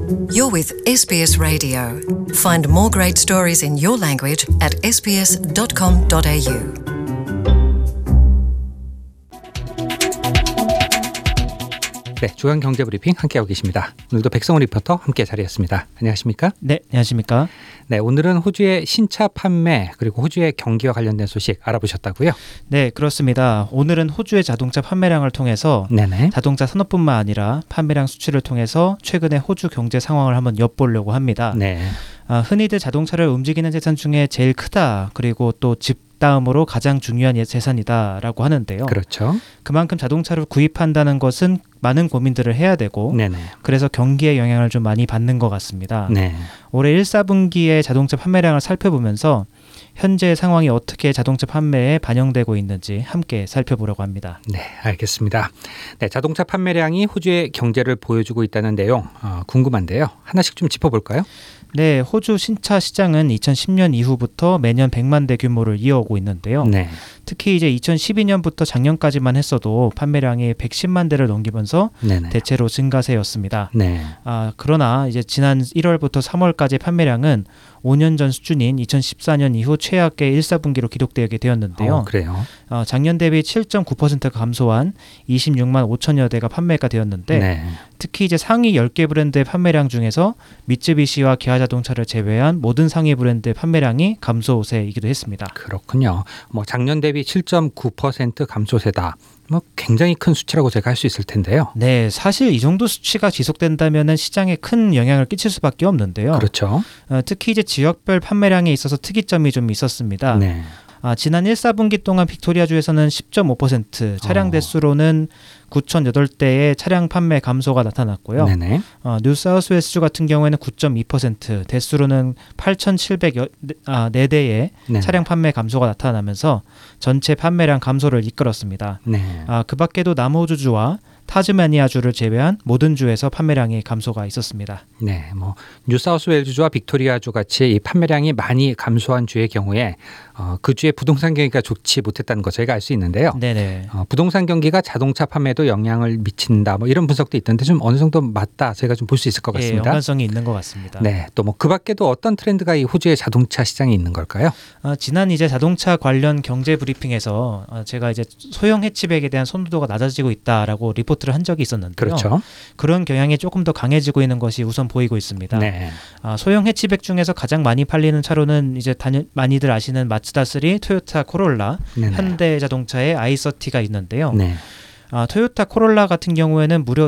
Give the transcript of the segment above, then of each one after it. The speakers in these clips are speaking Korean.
You're with SBS Radio. Find more great stories in your language at sbs.com.au. 네, 주간 경제 브리핑 함께하고 계십니다. 오늘도 백성훈 리포터 함께 자리했습니다. 안녕하십니까? 네, 안녕하십니까? 네, 오늘은 호주의 신차 판매 그리고 호주의 경기와 관련된 소식 알아보셨다고요? 네, 그렇습니다. 오늘은 호주의 자동차 판매량을 통해서 네네. 자동차 산업뿐만 아니라 판매량 수치를 통해서 최근의 호주 경제 상황을 한번 엿보려고 합니다. 네. 흔히들 자동차를 움직이는 재산 중에 제일 크다, 그리고 또 집 다음으로 가장 중요한 재산이다라고 하는데요. 그렇죠. 그만큼 자동차를 구입한다는 것은 많은 고민들을 해야 되고, 네네. 그래서 경기에 영향을 좀 많이 받는 것 같습니다. 네. 올해 1, 4분기의 자동차 판매량을 살펴보면서 현재 상황이 어떻게 자동차 판매에 반영되고 있는지 함께 살펴보려고 합니다. 네, 알겠습니다. 네, 자동차 판매량이 호주의 경제를 보여주고 있다는 내용 궁금한데요. 하나씩 좀 짚어볼까요? 네, 호주 신차 시장은 2010년 이후부터 매년 100만 대 규모를 이어오고 있는데요. 네. 특히 이제 2012년부터 작년까지만 했어도 판매량이 110만 대를 넘기면서 네네. 대체로 증가세였습니다. 네. 그러나 이제 지난 1월부터 3월까지 판매량은 5년 전 수준인 2014년 이후 최악의 1, 4분기로 기록되게 되었는데요. 그래요? 작년 대비 7.9%가 감소한 26만 5천여 대가 판매가 되었는데, 네. 특히 이제 상위 10개 브랜드의 판매량 중에서 미쯔비시와 기아 자동차를 제외한 모든 상위 브랜드의 판매량이 감소세이기도 했습니다. 그렇군요. 작년 대비 7.9% 감소세다. 굉장히 큰 수치라고 제가 할 수 있을 텐데요. 네, 사실 이 정도 수치가 지속된다면 시장에 큰 영향을 끼칠 수밖에 없는데요. 그렇죠. 특히 이제 지역별 판매량에 있어서 특이점이 좀 있었습니다. 네. 지난 1, 4분기 동안 빅토리아주에서는 10.5%, 차량 대수로는 9,008대의 차량 판매 감소가 나타났고요. 네네. 뉴사우스웨일스주 같은 경우에는 9.2%, 대수로는 8,704대의 차량 판매 감소가 나타나면서 전체 판매량 감소를 이끌었습니다. 네. 그 밖에도 남호주주와 타즈마니아주를 제외한 모든 주에서 판매량이 감소가 있었습니다. 네, 뉴사우스웨일즈주와 빅토리아주 같이 이 판매량이 많이 감소한 주의 경우에 그 주의 부동산 경기가 좋지 못했다는 거 저희가 알 수 있는데요. 네네. 부동산 경기가 자동차 판매에도 영향을 미친다. 이런 분석도 있던데 좀 어느 정도 맞다. 저희가 좀 볼 수 있을 것 같습니다. 연관성이 있는 것 같습니다. 네, 또 그 밖에도 어떤 트렌드가 이 호주의 자동차 시장에 있는 걸까요? 지난 이제 자동차 관련 경제 브리핑에서 제가 이제 소형 해치백에 대한 선호도가 낮아지고 있다라고 리포트를 한 적이 있었는데요. 그렇죠. 그런 경향이 조금 더 강해지고 있는 것이 우선 보이고 있습니다. 네. 소형 해치백 중에서 가장 많이 팔리는 차로는 이제 많이들 아시는 마츠다 3, 토요타 코롤라, 네네. 현대 자동차의 i30가 있는데요. 네. 토요타 코롤라 같은 경우에는 무려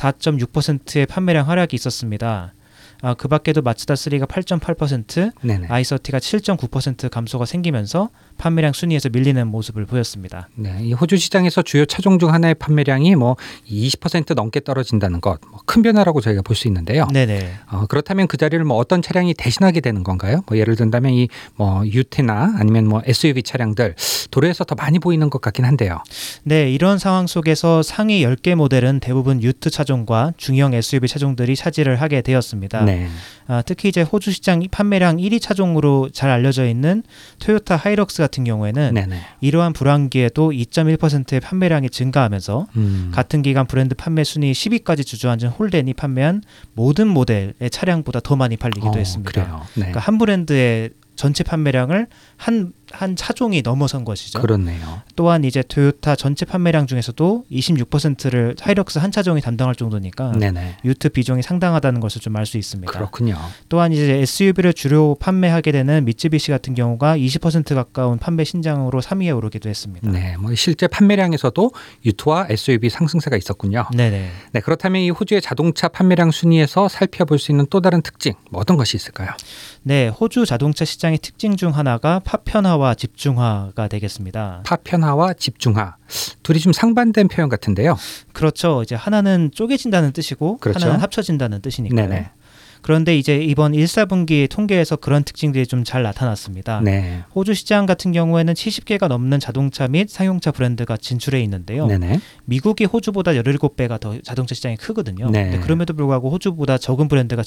24.6%의 판매량 하락이 있었습니다. 그 밖에도 마츠다 3가 8.8%, 네네. i30가 7.9% 감소가 생기면서 판매량 순위에서 밀리는 모습을 보였습니다. 네, 이 호주 시장에서 주요 차종 중 하나의 판매량이 20% 넘게 떨어진다는 것, 큰 변화라고 저희가 볼 수 있는데요. 네네. 그렇다면 그 자리를 어떤 차량이 대신하게 되는 건가요? 예를 든다면 이 유테나 아니면 SUV 차량들 도로에서 더 많이 보이는 것 같긴 한데요. 네, 이런 상황 속에서 상위 10개 모델은 대부분 유트 차종과 중형 SUV 차종들이 차지를 하게 되었습니다. 네. 특히 이제 호주 시장 판매량 1위 차종으로 잘 알려져 있는 토요타 하이럭스 같은 경우에는 네네. 이러한 불황기에도 2.1%의 판매량이 증가하면서 같은 기간 브랜드 판매 순위 10위까지 주저앉은 홀덴이 판매한 모든 모델의 차량보다 더 많이 팔리기도 했습니다. 그래요. 네. 그러니까 한 브랜드의 전체 판매량을 한 차종이 넘어선 것이죠. 그렇네요. 또한 이제 토요타 전체 판매량 중에서도 26%를 하이럭스 한 차종이 담당할 정도니까 네네. 유트 비중이 상당하다는 것을 좀 알 수 있습니다. 그렇군요. 또한 이제 SUV를 주로 판매하게 되는 미쯔비시 같은 경우가 20% 가까운 판매 신장으로 3위에 오르기도 했습니다. 네, 실제 판매량에서도 유트와 SUV 상승세가 있었군요. 네네. 네, 그렇다면 이 호주의 자동차 판매량 순위에서 살펴볼 수 있는 또 다른 특징, 어떤 것이 있을까요? 네, 호주 자동차 시장의 특징 중 하나가 파편화와 집중화가 되겠습니다. 파편화와 집중화, 둘이 좀 상반된 표현 같은데요. 그렇죠. 이제 하나는 쪼개진다는 뜻이고 그렇죠. 하나는 합쳐진다는 뜻이니까요. 네네. 그런데 이제 이번 1, 4분기 통계에서 그런 특징들이 좀 잘 나타났습니다. 네. 호주 시장 같은 경우에는 70개가 넘는 자동차 및 상용차 브랜드가 진출해 있는데요. 네네. 미국이 호주보다 17배가 더 자동차 시장이 크거든요. 네. 근데 그럼에도 불구하고 호주보다 적은 브랜드가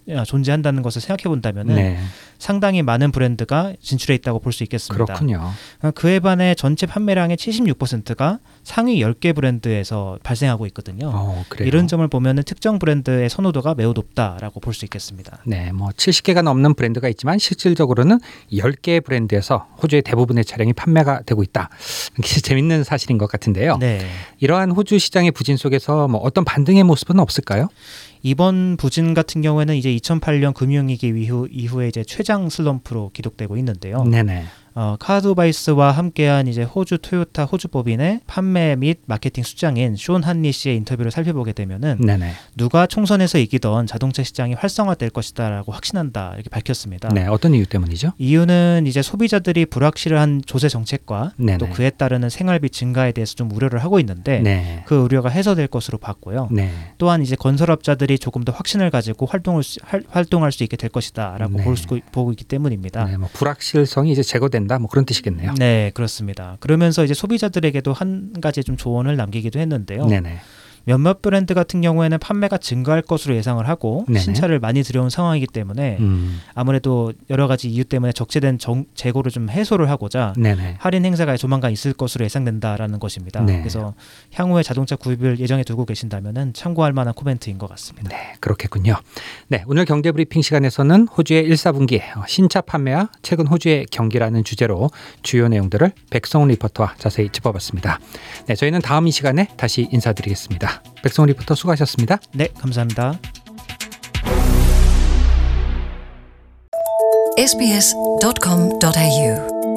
존재한다는 것을 생각해 본다면은 네. 상당히 많은 브랜드가 진출해 있다고 볼 수 있겠습니다. 그렇군요. 그에 반해 전체 판매량의 76%가 상위 10개 브랜드에서 발생하고 있거든요. 그래요? 이런 점을 보면은 특정 브랜드의 선호도가 매우 높다라고 볼 수 있겠습니다. 네, 뭐 70개가 넘는 브랜드가 있지만 실질적으로는 10개의 브랜드에서 호주의 대부분의 차량이 판매가 되고 있다. 재밌는 사실인 것 같은데요. 네. 이러한 호주 시장의 부진 속에서 뭐 어떤 반등의 모습은 없을까요? 이번 부진 같은 경우에는 이제 2008년 금융위기 이후에 이제 최장 슬럼프로 기록되고 있는데요. 네네. 카드바이스와 함께한 이제 호주 토요타 호주법인의 판매 및 마케팅 수장인 쇼 한니 씨의 인터뷰를 살펴보게 되면은 네네. 누가 총선에서 이기던 자동차 시장이 활성화될 것이다라고 확신한다 이렇게 밝혔습니다. 네, 어떤 이유 때문이죠? 이유는 이제 소비자들이 불확실한 조세 정책과 네네. 또 그에 따르는 생활비 증가에 대해서 좀 우려를 하고 있는데 네. 그 우려가 해소될 것으로 봤고요. 네. 또한 이제 건설업자들이 조금 더 확신을 가지고 활동할 수 있게 될 것이다라고 네. 보고 있기 때문입니다. 네, 뭐 불확실성이 이제 제거된다, 뭐 그런 뜻이겠네요. 네, 그렇습니다. 그러면서 이제 소비자들에게도 한 가지 좀 조언을 남기기도 했는데요. 네네. 몇몇 브랜드 같은 경우에는 판매가 증가할 것으로 예상을 하고 네네. 신차를 많이 들여온 상황이기 때문에 아무래도 여러 가지 이유 때문에 적재된 재고를 좀 해소를 하고자 네네. 할인 행사가 조만간 있을 것으로 예상된다라는 것입니다. 네. 그래서 향후에 자동차 구입을 예정에 두고 계신다면은 참고할 만한 코멘트인 것 같습니다. 네, 그렇겠군요. 네, 오늘 경제 브리핑 시간에서는 호주의 1사분기 신차 판매와 최근 호주의 경기라는 주제로 주요 내용들을 백성훈 리포터와 자세히 짚어봤습니다. 네, 저희는 다음 이 시간에 다시 인사드리겠습니다. 백성훈 리포터 수고하셨습니다. 네, 감사합니다. sbs.com.au